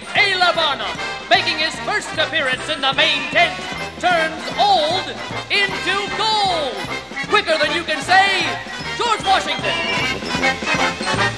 Taylor Barnum, making his first appearance in the main tent, turns old into gold. Quicker than you can say, George Washington.